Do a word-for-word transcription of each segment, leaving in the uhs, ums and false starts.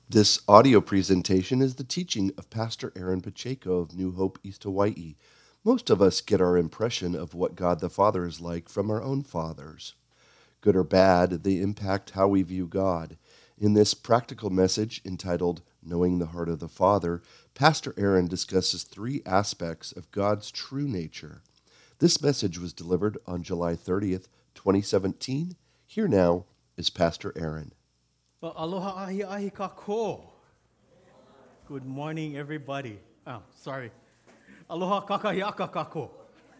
This audio presentation is the teaching of Pastor Aaron Pacheco of New Hope, East Hawaii. Most of us get our impression of what God the Father is like from our own fathers. Good or bad, they impact how we view God. In this practical message entitled Knowing the Heart of the Father, Pastor Aaron discusses three aspects of God's true nature. This message was delivered on July thirtieth, twenty seventeen. Here now is Pastor Aaron. Well, aloha ahi ahi kako. Good morning, everybody. Oh, sorry. Aloha kakahiaka kako.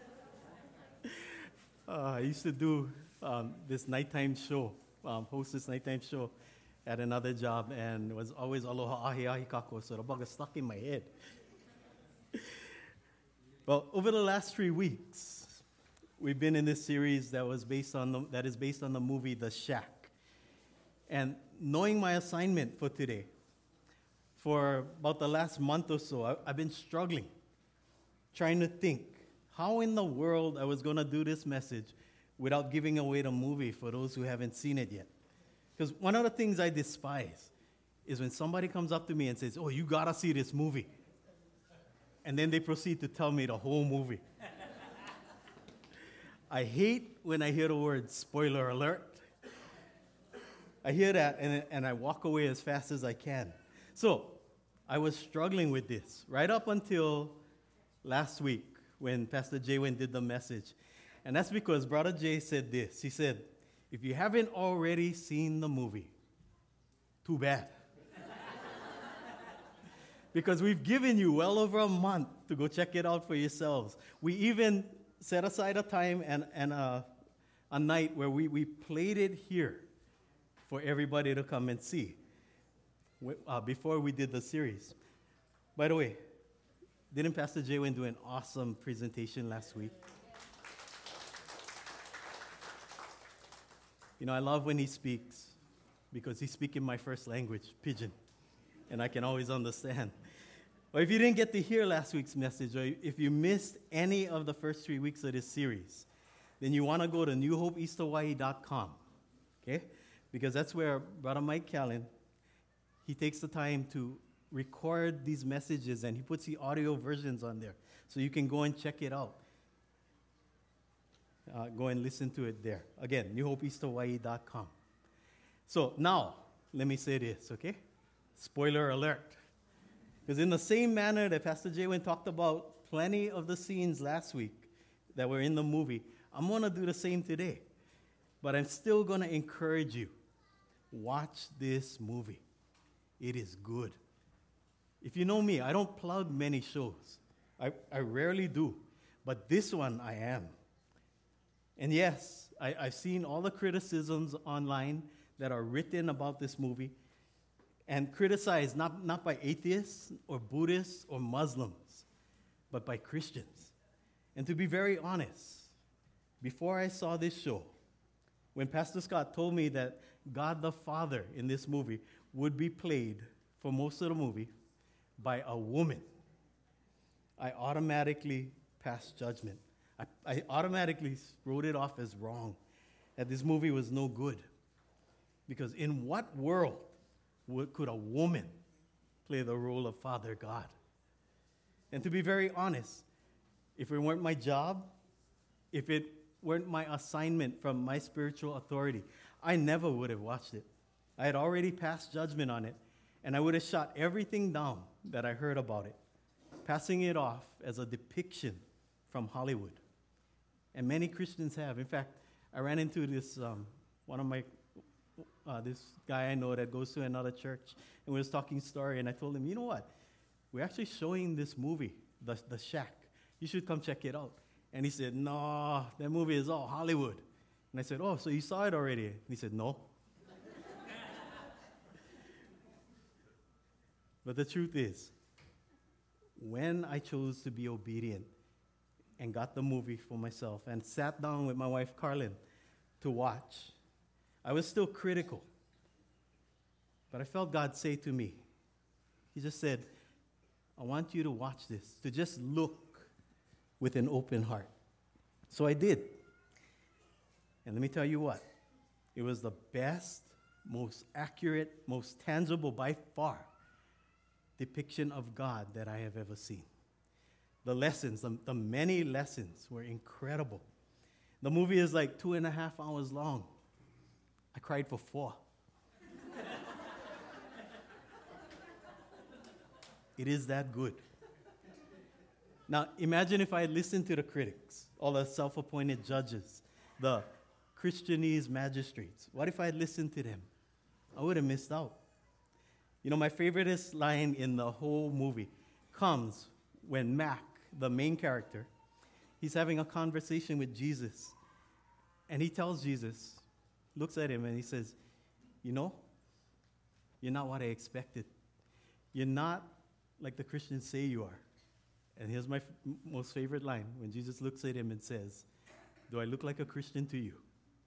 Uh, I used to do um, this nighttime show, um, host this nighttime show at another job, and it was always aloha ahi ahi kako, so the bug is stuck in my head. Well, over the last three weeks, we've been in this series that was based on the, that is based on the movie The Shack. And knowing my assignment for today, for about the last month or so, I, I've been struggling, trying to think how in the world I was going to do this message without giving away the movie for those who haven't seen it yet. Because one of the things I despise is when somebody comes up to me and says, "Oh, you got to see this movie." And then they proceed to tell me the whole movie. I hate when I hear the word spoiler alert. I hear that, and, and I walk away as fast as I can. So I was struggling with this right up until last week when Pastor Jay Wynn did the message. And that's because Brother Jay said this. He said, if you haven't already seen the movie, too bad. Because we've given you well over a month to go check it out for yourselves. We even set aside a time and, and a, a night where we, we played it here for everybody to come and see uh, before we did the series. By the way, didn't Pastor Jay Wynn do an awesome presentation last week? You know, I love when he speaks because he speaks in my first language, Pidgin, and I can always understand. Or if you didn't get to hear last week's message, or if you missed any of the first three weeks of this series, then you want to go to new hope east hawaii dot com, okay? Because that's where Brother Mike Callen, he takes the time to record these messages and he puts the audio versions on there. So you can go and check it out. Uh, go and listen to it there. Again, new hope east hawaii dot com. So now, let me say this, okay? Spoiler alert. Because in the same manner that Pastor Jay Wynn talked about plenty of the scenes last week that were in the movie, I'm going to do the same today. But I'm still going to encourage you. Watch this movie. It is good. If you know me, I don't plug many shows. I, I rarely do. But this one, I am. And yes, I, I've seen all the criticisms online that are written about this movie and criticized not, not by atheists or Buddhists or Muslims, but by Christians. And to be very honest, before I saw this show, when Pastor Scott told me that God the Father in this movie would be played for most of the movie by a woman, I automatically passed judgment. I, I automatically wrote it off as wrong, that this movie was no good. Because in what world would, could a woman play the role of Father God? And to be very honest, if it weren't my job, if it weren't my assignment from my spiritual authority, I never would have watched it. I had already passed judgment on it, and I would have shot everything down that I heard about it, passing it off as a depiction from Hollywood. And many Christians have. In fact, I ran into this, um, one of my, uh, this guy I know that goes to another church, and we was talking story, and I told him, you know what? We're actually showing this movie, The, the Shack. You should come check it out. And he said, no, that movie is all Hollywood. And I said, oh, so you saw it already? And he said, no. But the truth is, when I chose to be obedient and got the movie for myself and sat down with my wife, Carlin, to watch, I was still critical. But I felt God say to me, he just said, I want you to watch this, to just look with an open heart. So I did. And let me tell you what, it was the best most accurate, most tangible by far depiction of God that I have ever seen. The lessons, the, the many lessons were incredible. The movie is like two and a half hours long. I cried for four. It is that good. Now, imagine if I had listened to the critics, all the self-appointed judges, the Christianese magistrates. What if I had listened to them? I would have missed out. You know, my favoriteest line in the whole movie comes when Mac, the main character, he's having a conversation with Jesus. And he tells Jesus, looks at him and he says, you know, you're not what I expected. You're not like the Christians say you are. And here's my f- most favorite line, when Jesus looks at him and says, do I look like a Christian to you?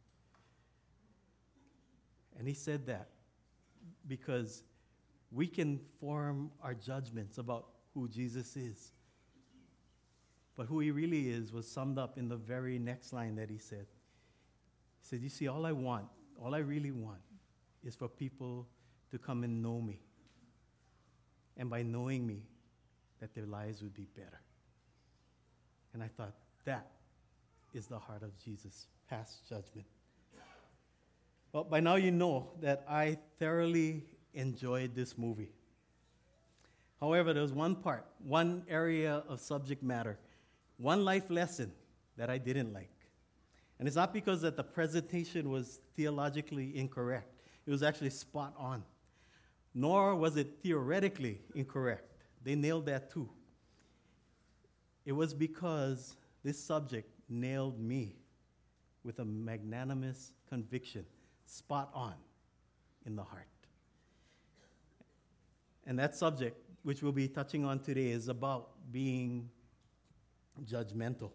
And he said that because we can form our judgments about who Jesus is. But who he really is was summed up in the very next line that he said. He said, you see, all I want, all I really want is for people to come and know me. And by knowing me, that their lives would be better. And I thought, that is the heart of Jesus, past judgment. Well, by now you know that I thoroughly enjoyed this movie. However, there was one part, one area of subject matter, one life lesson that I didn't like. And it's not because that the presentation was theologically incorrect. It was actually spot on. Nor was it theoretically incorrect. They nailed that too. It was because this subject nailed me with a magnanimous conviction, spot on in the heart. And that subject, which we'll be touching on today, is about being judgmental.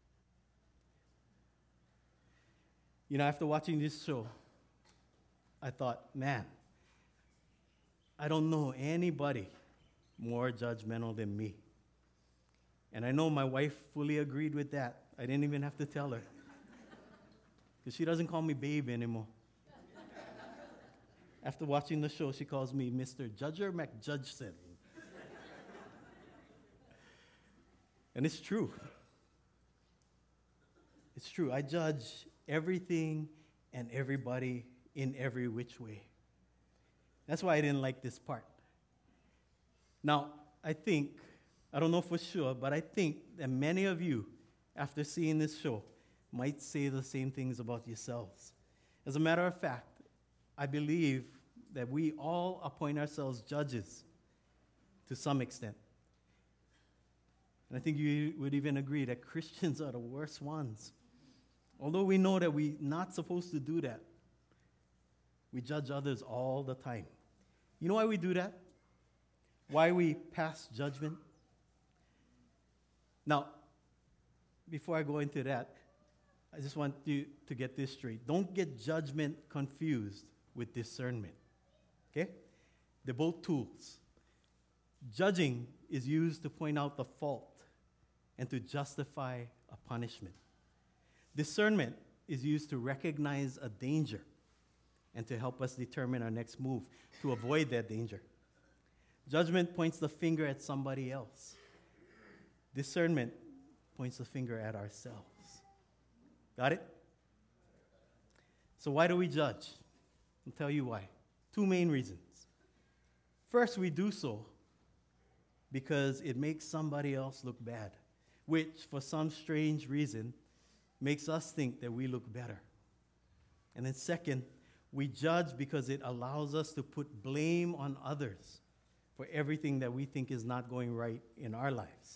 You know, after watching this show, I thought, man, I don't know anybody more judgmental than me. And I know my wife fully agreed with that. I didn't even have to tell her. Because she doesn't call me babe anymore. After watching the show, she calls me Mister Judger McJudgeson. And it's true. It's true. I judge everything and everybody in every which way. That's why I didn't like this part. Now, I think, I don't know for sure, but I think that many of you, after seeing this show, might say the same things about yourselves. As a matter of fact, I believe that we all appoint ourselves judges to some extent. And I think you would even agree that Christians are the worst ones. Although we know that we're not supposed to do that, we judge others all the time. You know why we do that? Why we pass judgment? Now, before I go into that, I just want you to get this straight. Don't get judgment confused with discernment. Okay? They're both tools. Judging is used to point out the fault and to justify a punishment. Discernment is used to recognize a danger and to help us determine our next move to avoid that danger. Judgment points the finger at somebody else. Discernment points the finger at ourselves. Got it? So why do we judge? I'll tell you why. Two main reasons. First, we do so because it makes somebody else look bad, which, for some strange reason, makes us think that we look better. And then second, we judge because it allows us to put blame on others for everything that we think is not going right in our lives.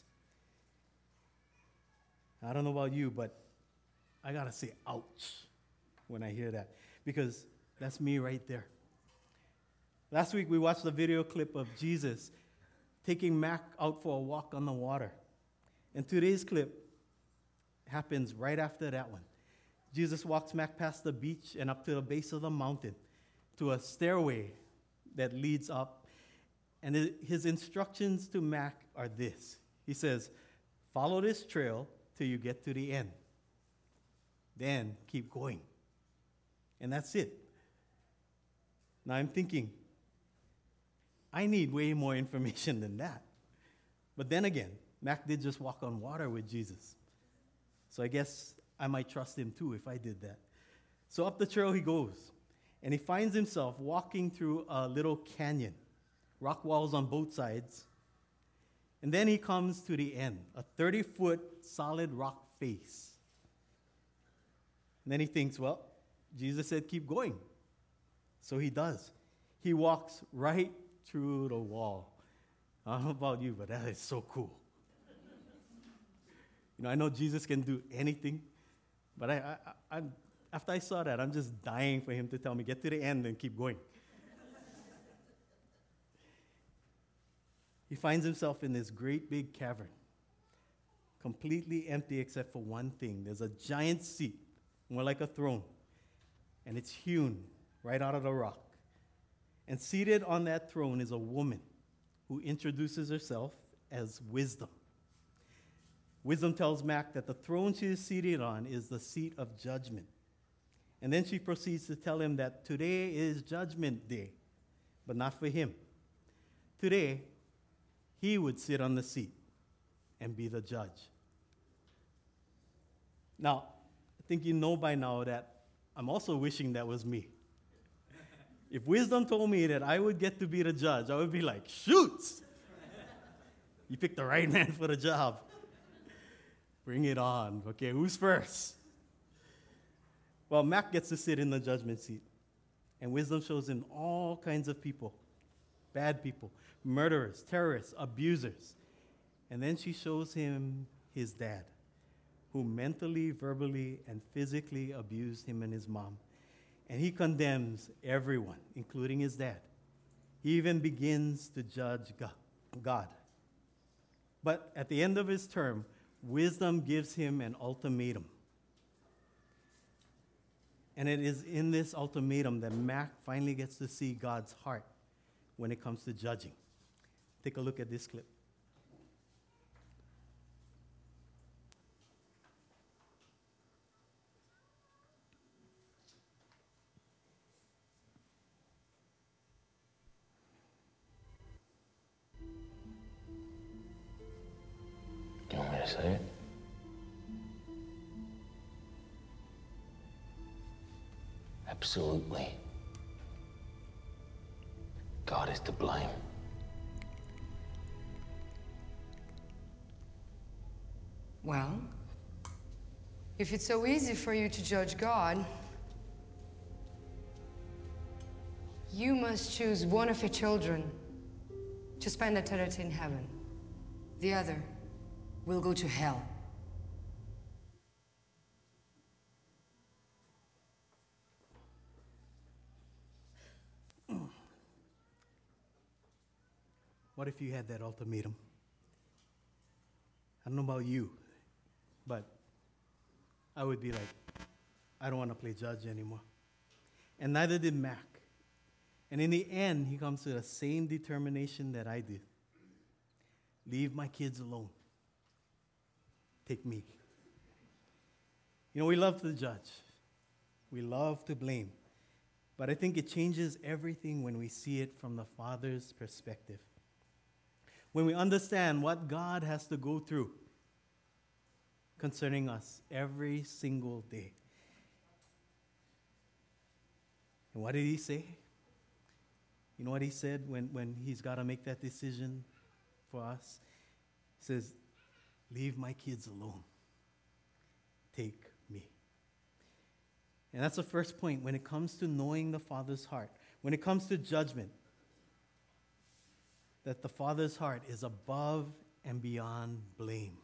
I don't know about you, but I gotta say ouch when I hear that, because that's me right there. Last week we watched a video clip of Jesus taking Mac out for a walk on the water. And today's clip happens right after that one. Jesus walks Mac past the beach and up to the base of the mountain to a stairway that leads up. And his instructions to Mac are this. He says, follow this trail till you get to the end. Then keep going. And that's it. Now I'm thinking, I need way more information than that. But then again, Mac did just walk on water with Jesus. So I guess I might trust him too if I did that. So up the trail he goes, and he finds himself walking through a little canyon, rock walls on both sides. And then he comes to the end, a thirty-foot solid rock face. And then he thinks, well, Jesus said keep going. So he does. He walks right through the wall. I don't know about you, but that is so cool. You know, I know Jesus can do anything, but I, I, I, after I saw that, I'm just dying for him to tell me, get to the end and keep going. He finds himself in this great big cavern, completely empty except for one thing. There's a giant seat, more like a throne, and it's hewn right out of the rock. And seated on that throne is a woman who introduces herself as Wisdom. Wisdom tells Mac that the throne she is seated on is the seat of judgment. And then she proceeds to tell him that today is Judgment Day, but not for him. Today, he would sit on the seat and be the judge. Now, I think you know by now that I'm also wishing that was me. If Wisdom told me that I would get to be the judge, I would be like, shoots! You picked the right man for the job. Bring it on. Okay, who's first? Well, Mac gets to sit in the judgment seat, and Wisdom shows him all kinds of people, bad people, murderers, terrorists, abusers. And then she shows him his dad, who mentally, verbally, and physically abused him and his mom. And he condemns everyone, including his dad. He even begins to judge God. But at the end of his term, Wisdom gives him an ultimatum. And it is in this ultimatum that Mac finally gets to see God's heart when it comes to judging. Take a look at this clip. Do you want me to say it? Absolutely. God is to blame. Well, if it's so easy for you to judge God, you must choose one of your children to spend eternity in heaven. The other will go to hell. What if you had that ultimatum? I don't know about you, but I would be like, I don't want to play judge anymore. And neither did Mac. And in the end, he comes to the same determination that I did. Leave my kids alone. Take me. You know, we love to judge. We love to blame. But I think it changes everything when we see it from the Father's perspective. When we understand what God has to go through concerning us every single day. And what did he say? You know what he said when, when he's got to make that decision for us? He says, leave my kids alone. Take me. And that's the first point when it comes to knowing the Father's heart. When it comes to judgment, that the Father's heart is above and beyond blame.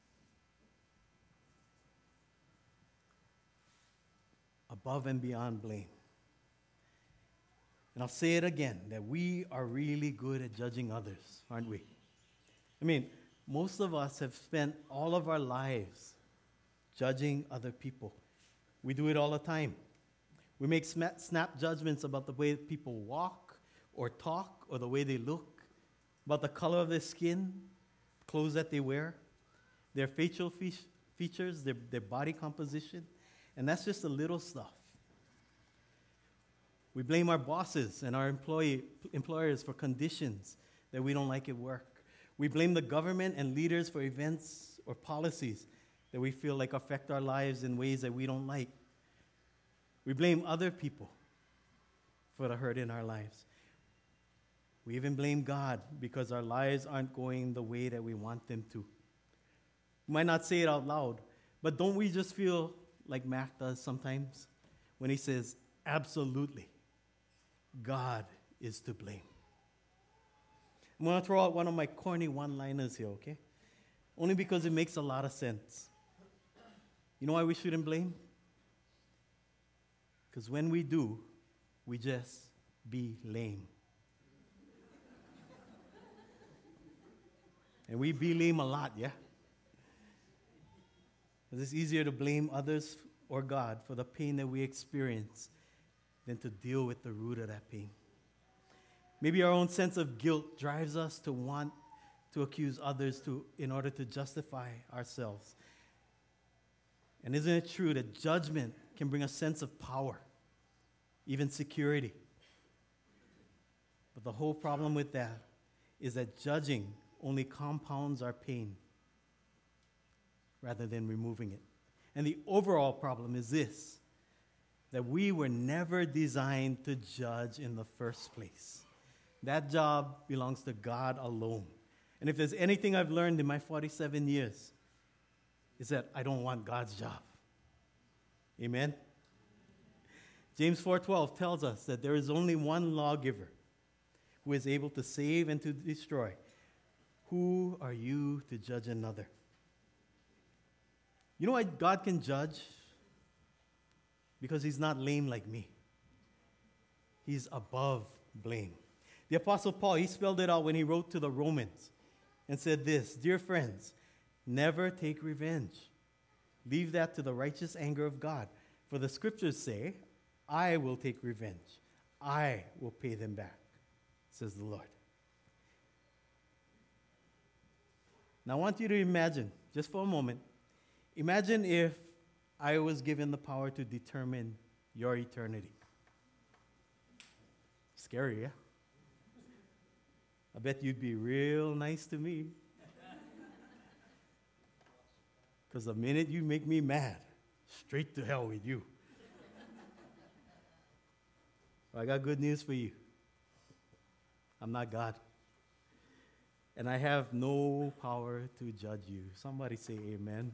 Above and beyond blame. And I'll say it again, that we are really good at judging others, aren't we? I mean, most of us have spent all of our lives judging other people. We do it all the time. We make snap judgments about the way people walk or talk or the way they look, about the color of their skin, clothes that they wear, their facial fe- features, their, their body composition. And that's just the little stuff. We blame our bosses and our employee, employers for conditions that we don't like at work. We blame the government and leaders for events or policies that we feel like affect our lives in ways that we don't like. We blame other people for the hurt in our lives. We even blame God because our lives aren't going the way that we want them to. We might not say it out loud, but don't we just feel like Mac does sometimes when he says, absolutely, God is to blame. I'm going to throw out one of my corny one-liners here, okay? Only because it makes a lot of sense. You know why we shouldn't blame? Because when we do, we just be lame. And we be lame a lot, yeah? Because it's easier to blame others or God for the pain that we experience than to deal with the root of that pain. Maybe our own sense of guilt drives us to want to accuse others to, in order to justify ourselves. And isn't it true that judgment can bring a sense of power, even security? But the whole problem with that is that judging only compounds our pain rather than removing it. And the overall problem is this, that we were never designed to judge in the first place. That job belongs to God alone. And if there's anything I've learned in my forty-seven years, is that I don't want God's job. Amen? James four twelve tells us that there is only one lawgiver who is able to save and to destroy. Who are you to judge another? You know why God can judge? Because he's not lame like me. He's above blame. The Apostle Paul, he spelled it out when he wrote to the Romans and said this, dear friends, never take revenge. Leave that to the righteous anger of God. For the scriptures say, I will take revenge. I will pay them back, says the Lord. Now I want you to imagine, just for a moment, imagine if I was given the power to determine your eternity. Scary, yeah? I bet you'd be real nice to me. Because the minute you make me mad, straight to hell with you. Well, I got good news for you. I'm not God. And I have no power to judge you. Somebody say amen.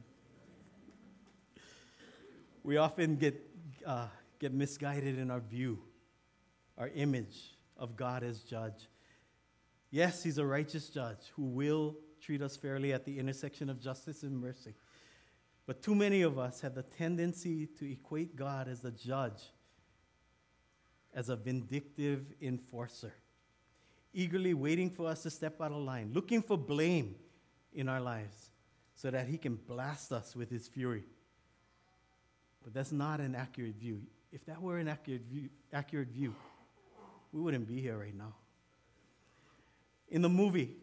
We often get, uh, get misguided in our view, our image of God as judge. Yes, he's a righteous judge who will treat us fairly at the intersection of justice and mercy. But too many of us have the tendency to equate God as the judge, as a vindictive enforcer, eagerly waiting for us to step out of line, looking for blame in our lives so that he can blast us with his fury. But that's not an accurate view. If that were an accurate view, accurate view, we wouldn't be here right now. In the movie,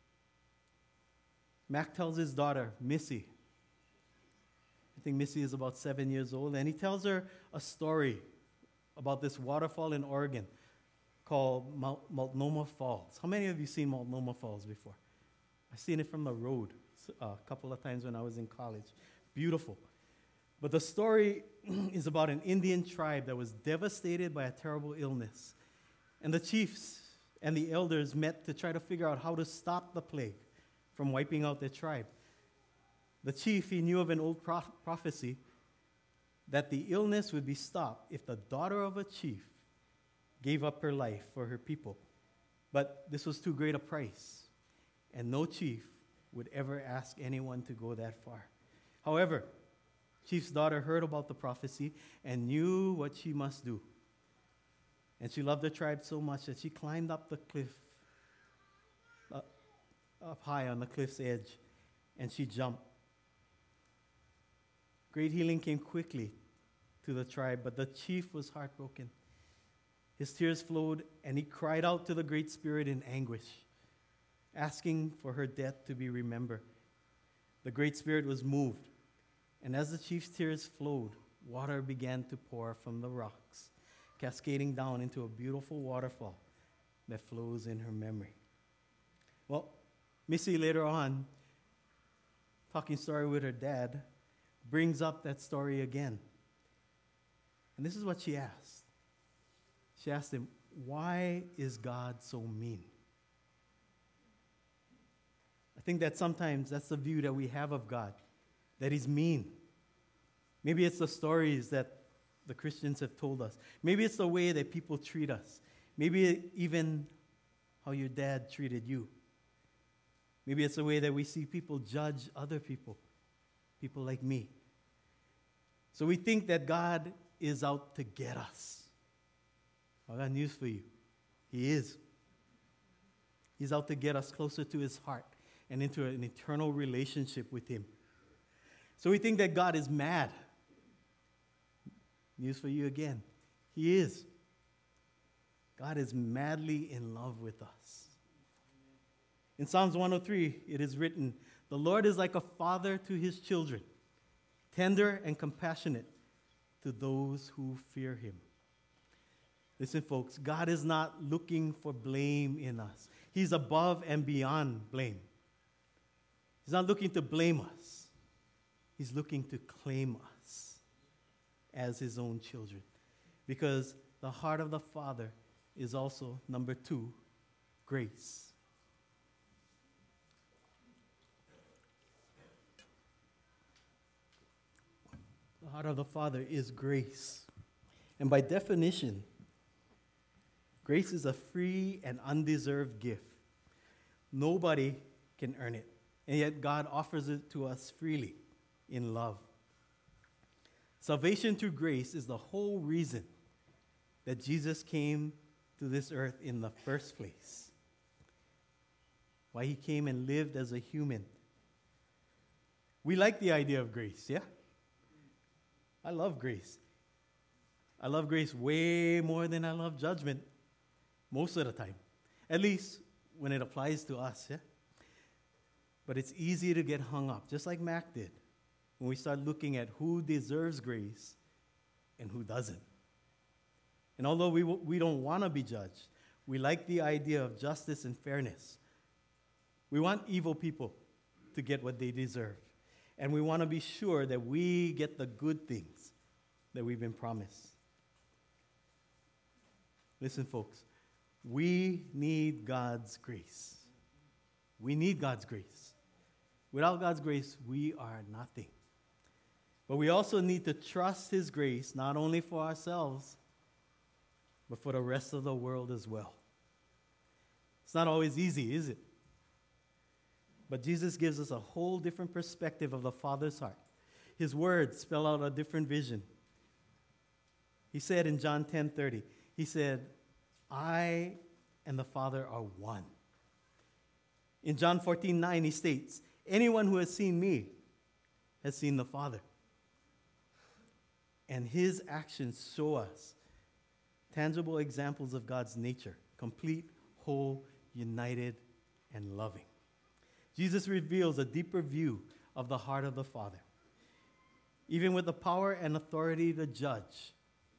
Mac tells his daughter, Missy, I think Missy is about seven years old, and he tells her a story about this waterfall in Oregon called Mount, Multnomah Falls. How many of you seen Multnomah Falls before? I've seen it from the road a couple of times when I was in college. Beautiful. But the story is about an Indian tribe that was devastated by a terrible illness. And the chiefs and the elders met to try to figure out how to stop the plague from wiping out their tribe. The chief, he knew of an old prof- prophecy that the illness would be stopped if the daughter of a chief gave up her life for her people. But this was too great a price, and no chief would ever ask anyone to go that far. However, chief's daughter heard about the prophecy and knew what she must do. And she loved the tribe so much that she climbed up the cliff, uh, up high on the cliff's edge, and she jumped. Great healing came quickly to the tribe, but the chief was heartbroken. His tears flowed, and he cried out to the Great Spirit in anguish, asking for her death to be remembered. The Great Spirit was moved, and as the chief's tears flowed, water began to pour from the rocks. cascading down into a beautiful waterfall that flows in her memory. Well, Missy later on, talking story with her dad, brings up that story again. And this is what she asked. She asked him, why is God so mean? I think that sometimes that's the view that we have of God, that he's mean. Maybe it's the stories that the Christians have told us. Maybe it's the way that people treat us. Maybe even how your dad treated you. Maybe it's the way that we see people judge other people, people like me. So we think that God is out to get us. I got news for you. He is. He's out to get us closer to his heart and into an eternal relationship with him. So we think that God is mad. News for you again. He is. God is madly in love with us. In Psalms one oh three, it is written, "The Lord is like a father to his children, tender and compassionate to those who fear him." Listen, folks, God is not looking for blame in us. He's above and beyond blame. He's not looking to blame us. He's looking to claim us as his own children. Because the heart of the Father is also, number two, grace. The heart of the Father is grace. And by definition, grace is a free and undeserved gift. Nobody can earn it. And yet God offers it to us freely in love. Salvation through grace is the whole reason that Jesus came to this earth in the first place. Why he came and lived as a human. We like the idea of grace, yeah? I love grace. I love grace way more than I love judgment most of the time. At least when it applies to us, yeah? But it's easy to get hung up, just like Mac did, when we start looking at who deserves grace and who doesn't. And although we, w- we don't want to be judged, we like the idea of justice and fairness. We want evil people to get what they deserve. And we want to be sure that we get the good things that we've been promised. Listen, folks, we need God's grace. We need God's grace. Without God's grace, we are nothing. But we also need to trust his grace, not only for ourselves, but for the rest of the world as well. It's not always easy, is it? But Jesus gives us a whole different perspective of the Father's heart. His words spell out a different vision. He said in John ten thirty, he said, "I and the Father are one." In John fourteen nine, he states, "Anyone who has seen me has seen the Father." And his actions show us tangible examples of God's nature, complete, whole, united, and loving. Jesus reveals a deeper view of the heart of the Father. Even with the power and authority to judge,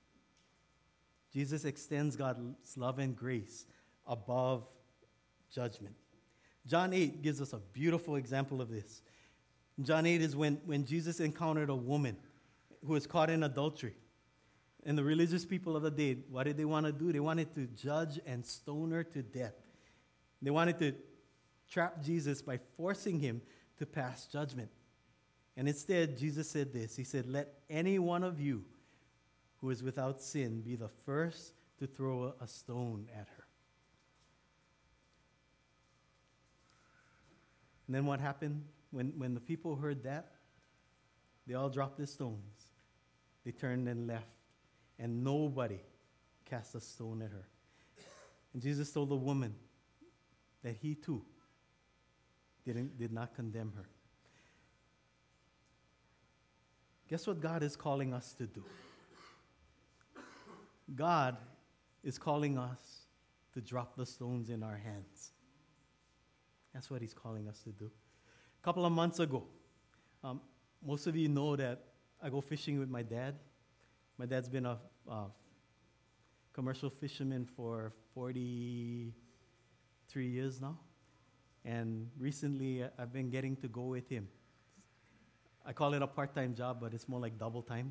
Jesus extends God's love and grace above judgment. John eight gives us a beautiful example of this. John eight is when, when Jesus encountered a woman who was caught in adultery. And the religious people of the day, what did they want to do? They wanted to judge and stone her to death. They wanted to trap Jesus by forcing him to pass judgment. And instead, Jesus said this. He said, "Let any one of you who is without sin be the first to throw a stone at her." And then what happened? When, when the people heard that, they all dropped their stones. They turned and left. And nobody cast a stone at her. And Jesus told the woman that he too didn't, did not condemn her. Guess what God is calling us to do? God is calling us to drop the stones in our hands. That's what he's calling us to do. A couple of months ago, um, most of you know that I go fishing with my dad. My dad's been a uh, commercial fisherman for forty-three years now. And recently, uh, I've been getting to go with him. I call it a part-time job, but it's more like double time.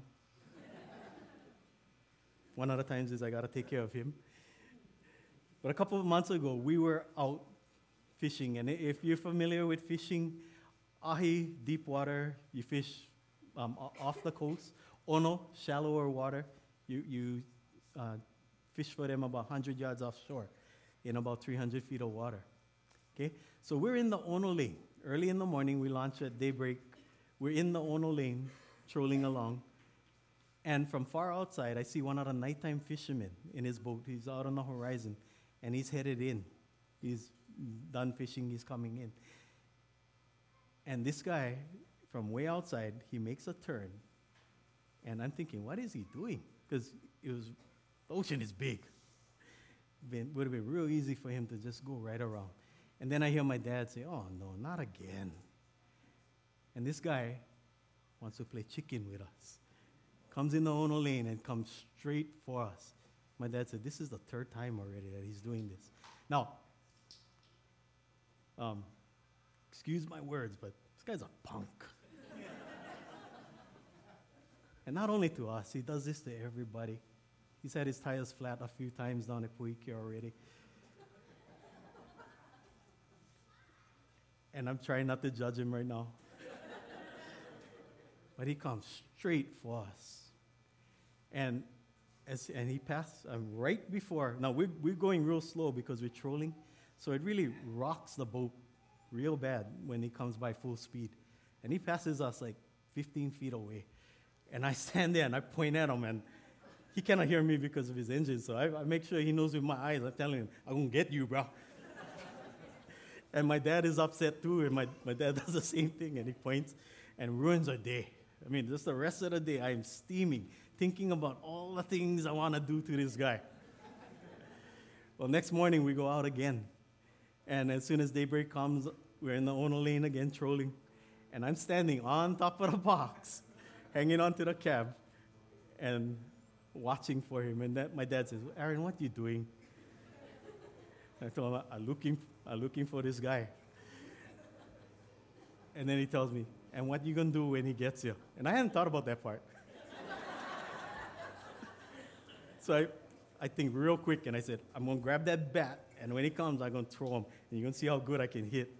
One of the times is I got to take care of him. But a couple of months ago, we were out fishing. And if you're familiar with fishing, ahi, deep water, you fish um, off the coast. Ono, shallower water, you, you uh, fish for them about one hundred yards offshore in about three hundred feet of water. Okay? So we're in the Ono lane. Early in the morning, we launch at daybreak. We're in the Ono lane, trolling along. And from far outside, I see one of the nighttime fishermen in his boat. He's out on the horizon, and he's headed in. He's done fishing, he's coming in. And this guy, from way outside, he makes a turn. And I'm thinking, what is he doing? Because it was, the ocean is big. It would have been real easy for him to just go right around. And then I hear my dad say, oh, no, not again. And this guy wants to play chicken with us. Comes in the Ono lane and comes straight for us. My dad said, this is the third time already that he's doing this. Now, um, excuse my words, but this guy's a punk. And not only to us, he does this to everybody. He's had his tires flat a few times down at Puike already. And I'm trying not to judge him right now. But he comes straight for us. And as and he passed um, right before. Now, we're, we're going real slow because we're trolling. So it really rocks the boat real bad when he comes by full speed. And he passes us like fifteen feet away. And I stand there and I point at him, and he cannot hear me because of his engine. So I, I make sure he knows with my eyes. I'm telling him, I'm going to get you, bro. And my dad is upset too, and my, my dad does the same thing, and he points and ruins our day. I mean, just the rest of the day, I'm steaming, thinking about all the things I want to do to this guy. Well, next morning, we go out again. And as soon as daybreak comes, we're in the Ono lane again, trolling. And I'm standing on top of the box, hanging onto the cab, and watching for him. And that, my dad says, Aaron, what are you doing? I told him, I'm looking, I'm looking for this guy. And then he tells me, and what you going to do when he gets here? And I hadn't thought about that part. So I, I think real quick, and I said, I'm going to grab that bat, and when he comes, I'm going to throw him, and you're going to see how good I can hit.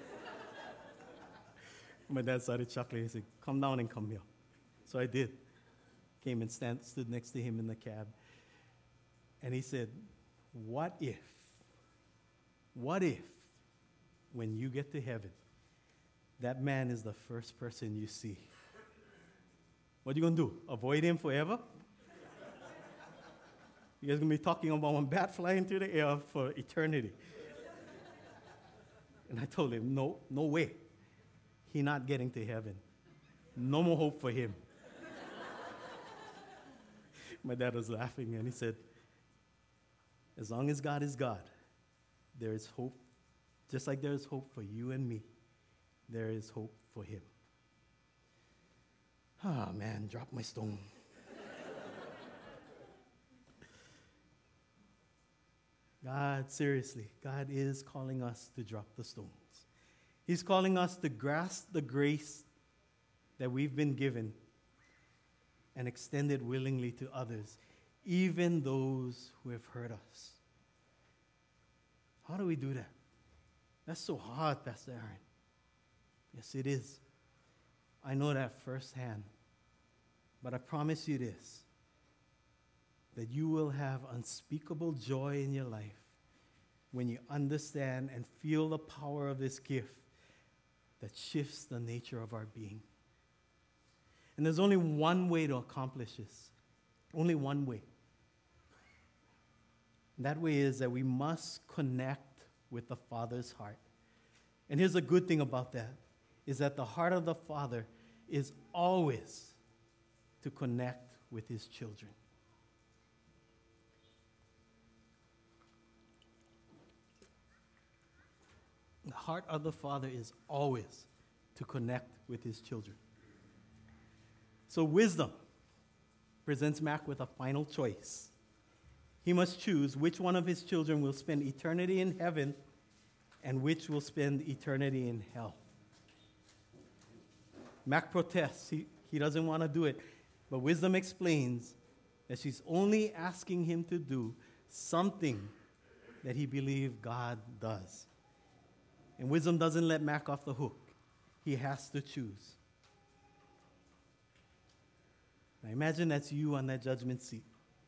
My dad started chuckling. He said, come down and come here. So I did. Came and stand, stood next to him in the cab. And he said, what if, what if, when you get to heaven, that man is the first person you see? What are you going to do? Avoid him forever? You guys going to be talking about one bat flying through the air for eternity. And I told him, no, no way. He's not getting to heaven. No more hope for him. My dad was laughing, and he said, as long as God is God, there is hope. Just like there is hope for you and me, there is hope for him. Ah, oh, man, drop my stone. God, seriously, God is calling us to drop the stones. He's calling us to grasp the grace that we've been given and extend it willingly to others, even those who have hurt us. How do we do that? That's so hard, Pastor Aaron. Yes, it is. I know that firsthand. But I promise you this, that you will have unspeakable joy in your life when you understand and feel the power of this gift that shifts the nature of our being. And there's only one way to accomplish this. Only one way. And that way is that we must connect with the Father's heart. And here's the good thing about that, is that the heart of the Father is always to connect with his children. The heart of the Father is always to connect with his children. So wisdom presents Mac with a final choice. he must choose which one of his children will spend eternity in heaven and which will spend eternity in hell. Mac protests. He, he doesn't want to do it. But wisdom explains that she's only asking him to do something that he believes God does. And wisdom doesn't let Mac off the hook. He has to choose. Now imagine that's you on that judgment seat.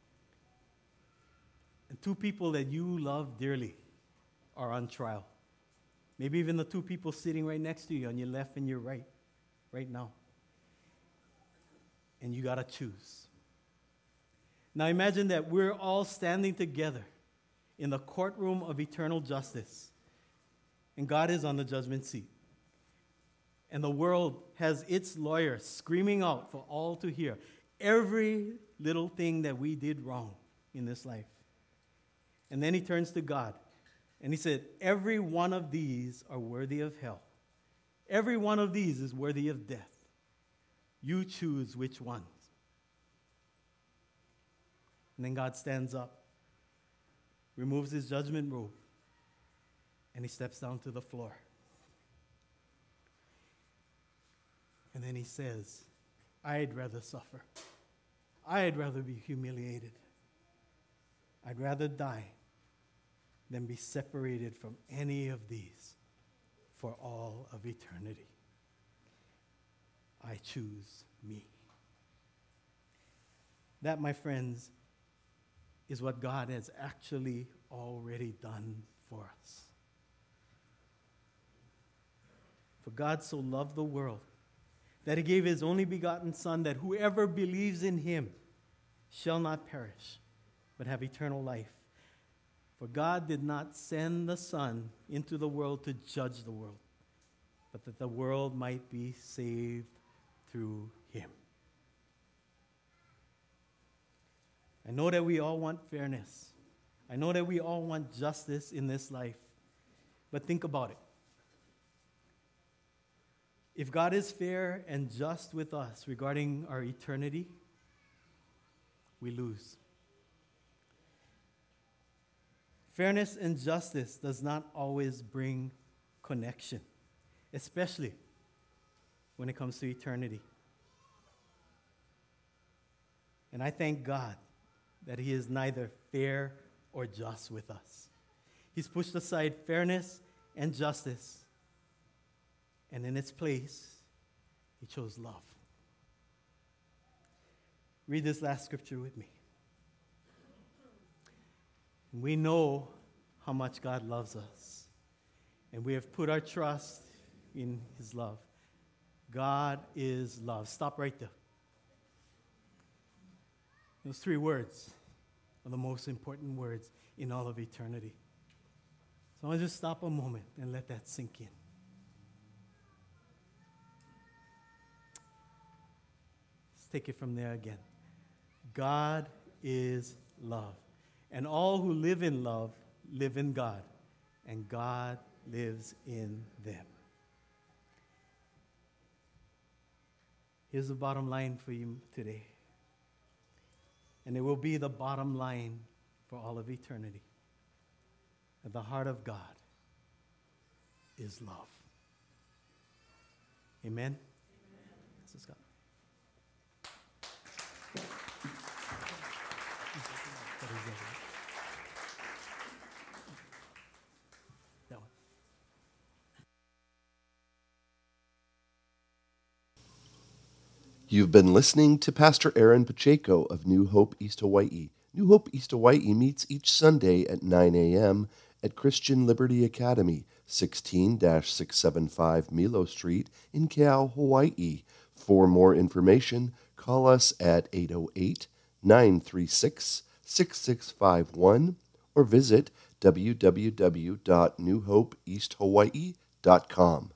And two people that you love dearly are on trial. Maybe even the two people sitting right next to you on your left and your right, right now. And you got to choose. Now imagine that we're all standing together in the courtroom of eternal justice. And God is on the judgment seat. And the world has its lawyers screaming out for all to hear every little thing that we did wrong in this life. And then he turns to God and he said, every one of these are worthy of hell. Every one of these is worthy of death. You choose which ones. And then God stands up, removes his judgment robe, and he steps down to the floor. And then he says, I'd rather suffer. I'd rather be humiliated. I'd rather die than be separated from any of these for all of eternity. I choose me. That, my friends, is what God has actually already done for us. For God so loved the world that he gave his only begotten Son, that whoever believes in him shall not perish, but have eternal life. For God did not send the Son into the world to judge the world, but that the world might be saved through him. I know that we all want fairness. I know that we all want justice in this life. But think about it. If God is fair and just with us regarding our eternity, we lose. Fairness and justice does not always bring connection, especially when it comes to eternity. And I thank God that he is neither fair or just with us. He's pushed aside fairness and justice, and in its place, he chose love. Read this last scripture with me. We know how much God loves us, and we have put our trust in his love. God is love. Stop right there. Those three words are the most important words in all of eternity. So I want to just stop a moment and let that sink in. Let's take it from there again. God is love. And all who live in love live in God, and God lives in them. Here's the bottom line for you today. And it will be the bottom line for all of eternity. At the heart of God is love. Amen? Amen. Let's go. That one. You've been listening to Pastor Aaron Pacheco of New Hope East Hawaii. New Hope East Hawaii meets each Sunday at nine a.m. at Christian Liberty Academy, sixteen six seventy-five Milo Street in Keau, Hawaii. For more information, call us at eight oh eight, nine three six, six six five one or visit w w w dot new hope east hawaii dot com.